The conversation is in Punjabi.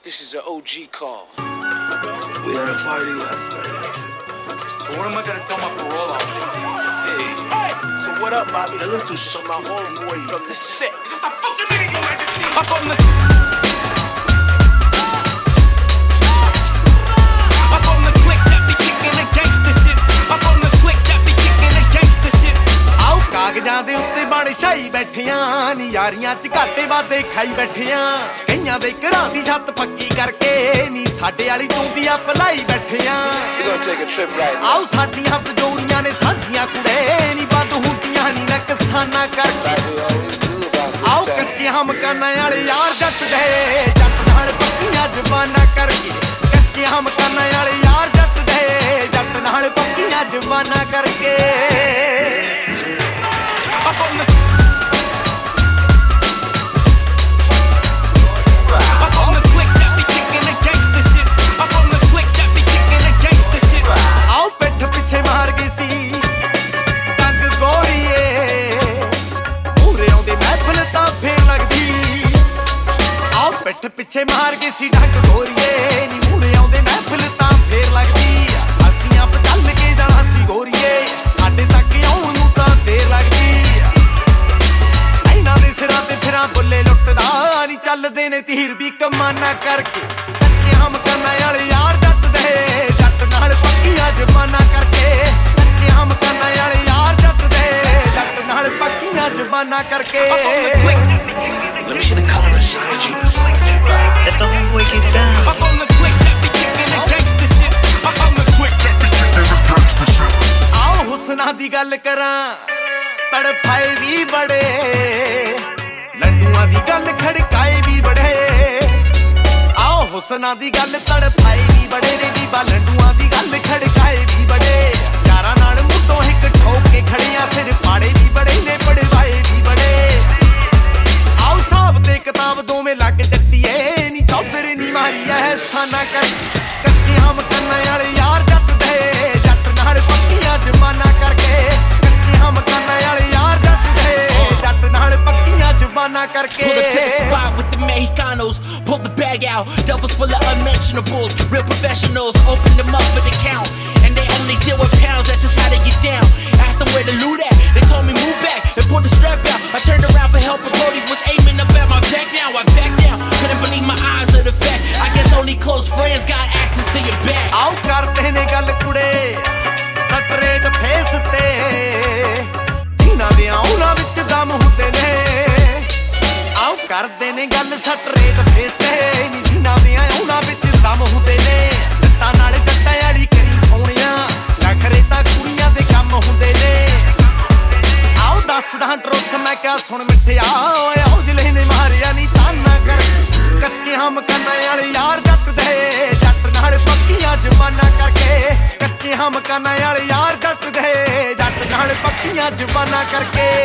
This is an OG call. We had a party last night. So when am I gonna throw my parole out? Hey. So what up, Bobby? I look through some of my homeboy from the set. Just a fucking minute, Your Majesty. Up on the click that be kicking the gangster shit. Up on the click that be kicking the gangster shit. ਆਓ ਕਾਗਜ਼ਾਂ ਦੇ ਉੱਤੇ ਬਣ ਛਾਈ ਬੈਠਿਆਂ ਨੀ ਯਾਰੀਆਂ ਚ ਘਾਟੇ ਵਾਦੇ ਖਾਈ ਬੈਠਿਆਂ ਕਈਆਂ ਦੇ ਘਰਾਂ ਦੀ ਛੱਤ ਪੱਕੀ ਕਰਕੇ ਨੀ ਸਾਡੇ ਵਾਲੀ ਚੌਂਦੀਆਂ ਭਲਾਈ ਬੈਠਿਆਂ ਆਓ ਸਾਡੀਆਂ ਬਜੋਰੀਆਂ ਨੇ ਸਾਂਝੀਆਂ ਕੁੜੇ ਨੀ ਬੰਦ ਹੁੰਦੀਆਂ ਨੀ ਨਕਸਾਨਾ ਕਰਕੇ ਆਓ ਕੱਚੇ ਹਮਕਾਨਾਂ ਵਾਲੇ ਯਾਰ ਜੱਟ ਦੇ ਜੱਟ ਨਾਲ ਪੱਕੀਆਂ ਜ਼ਬਾਨਾਂ ਕਰਕੇ ਕੱਚੇ ਹਮਕਾਨਾਂ ਵਾਲੇ ਯਾਰ ਜੱਟ ਦੇ ਜੱਟ ਨਾਲ ਪੱਕੀਆਂ ਜ਼ਬਾਨਾਂ ਕਰਕੇ Up on the click that be kicking the gangster shit. Up on the click that be kicking the gangster shit. ਆਓ ਪਿੱਠ ਪਿੱਛੇ ਮਾਰ ਗਈ ਸੀ ਟੰਗ ਗੋਰੀਏ ਪੂਰੇ ਆਉਂਦੇ ਮਹਿਫਲ ਤਾਂ ਫੇਰ ਲੱਗਦੀ ਆਓ ਪਿੱਠ ਪਿੱਛੇ ਮਾਰ ਗਈ ਸੀ ਟੰਗ ਗੋਰੀਏ ਨੀ ਮੂਰੇ ਆਉਂਦੇ ਮਹਿਫਲ ਤਾਂ ਫੇਰ ਲੱਗਦੀ ਅਸੀਂ ਆਪ ਚੱਲ ਕੇ ਜਾਣਾ ਸੀ ਗੋਰੀਏ ਸਾਡੇ ਤੱਕ ਆਉਣ ਨੂੰ ਤਾਂ ਦੇਰ ਲੱਗਦੀ ਸਿਰਾਂ ਤੇ ਫਿਰਾਂ ਬੁੱਲੇ ਲੁੱਟਦਾ ਨੀ ਚੱਲਦੇ ਨੇ ਤੀਰ ਵੀ ਕਮਾਨਾ ਕਰਕੇ ਕੱਚੇ ਹਮਕਾਨਾਂ ਵਾਲੇ ਯਾਰ ਜੱਟ ਦੇ ਜੱਟ ਨਾਲ ਪੱਕੀਆਂ ਜ਼ਬਾਨਾਂ ਕਰਕੇ ਕੱਚੇ ਹਮਕਾਨਾਂ ਵਾਲੇ ਯਾਰ ਜੱਟ ਦੇ ਜੱਟ ਨਾਲ ਪੱਕੀਆਂ ਜ਼ਬਾਨਾਂ ਕਰਕੇ Let me see the color inside you. Let the homeboy get down. Up on the click that be kicking the gangster shit. Up on the click that be kicking the gangster shit. ਆਓ ਹੁਸਨਾਂ ਦੀ ਗੱਲ ਕਰਾਂ ਤੜਫਾਏ ਵੀ ਬੜੇ ਲੰਡੂਆਂ ਦੀ ਗੱਲ ਖੜਕਾਏ ਵੀ ਬੜੇ ਆਓ ਹੁਸਨਾਂ ਦੀ ਗੱਲ ਤੜਫਾਏ ਵੀ ਬੜੇ ਨੇ ਬੀਬਾ ਲੰਡੂਆਂ ਦੀ ਗੱਲ ਖੜਕਾਏ ਵੀ ਬੜੇ ਯਾਰਾਂ ਨਾਲ ਮੁੱਢੋਂ ਇੱਕ ਠੋਕ ਕੇ ਖੜੀਆਂ ਸਿਰ ਪਾੜੇ ਵੀ ਬੜੇ ਨੇ ਪੜਵਾਏ ਵੀ ਬੜੇ ਆਓ ਸਾਹਬ ਤੇ ਕਿਤਾਬ ਦੋਵੇਂ ਲੱਗ ਜੱਟੀਏ ਨੀ ਚੌਧਰ ਨੀ ਮਾਰੀ ਐਹਸਾਨਾ ਕਰ ਕੱਚੇ ਹਮਕਾਨਾਂ ਵਾਲੇ ਯਾਰ ਜੱਟ ਦੇ ਜੱਟ ਨਾਲ ਪੱਕੀਆਂ ਜ਼ਬਾਨਾਂ ਕਰਕੇ ਹਮਕਾਨਾਂ ਵਾਲੇ ਯਾਰ ਜੱਟ ਦੇ ਜੱਟ ਨਾਲ ਪੱਕੀਆਂ ਜ਼ਬਾਨਾਂ ਕਰਕੇ Pull up to the spot with the Mexicanos, pull the bag out, duffels full of unmentionables, real professionals, open them up for the count, and they only deal with pounds, that's just how they get down. Asked them where the loot at, they told me move back, and pulled the strap out, I turned around for help, but Brody was aiming up at my back now, I backed down, couldn't believe my eyes of the fact, I guess only close friends got access to your back. ਆਓ ਕਰਦੇ ਨੇ ਗੱਲ ਕੁੜੇ ਸਟਰੇਟ ਫੇਸ ਤੇ ਜਿਨ੍ਹਾਂ ਦੇ ਉਹਨਾਂ ਵਿੱਚ ਦਮ ਹੁੰਦੇ ਨੇ ਆਓ ਕਰਦੇ ਨੇ ਗੱਲ ਸਟਰੇਟ ਫੇਸ ਤੇ ਨੀ ਜਿਨ੍ਹਾਂ ਦੇ ਉਹਨਾਂ ਵਿੱਚ ਦਮ ਹੁੰਦੇ ਨੇ ਜੱਟਾਂ ਨਾਲ ਜੱਟਾਂ ਵਾਲੀ ਕਰੀ ਸੋਹਣਿਆਂ ਨਖਰੇ ਤਾਂ ਕੁੜੀਆਂ ਦੇ ਕੰਮ ਹੁੰਦੇ ਨੇ ਆਓ ਦੱਸਦਾ ਟਰੁੱਥ ਮੈਂ ਕਿਹਾ ਸੁਣ ਮਿੱਠਿਆ ਓਏ ਆਓ ਜਿਲੇ ਨੇ ਮਾਰਿਆ ਨੀ ਤਾਨਾ ਕਰ ਕੱਚੇ ਹਮਕਾਨਾਂ ਵਾਲੇ ਯਾਰ ਜੱਟ ਦੇ ਜੱਟ ਨਾਲ ਪੱਕੀਆਂ ਜ਼ਬਾਨਾਂ ਕਰਕੇ ਕੱਚੇ ਹਮਕਾਨਾਂ ਵਾਲੇ ਯਾਰ ਜੱਟ ਦੇ ਜੱਟ ਨਾਲ ਪੱਕੀਆਂ ਜ਼ਬਾਨਾਂ ਕਰਕੇ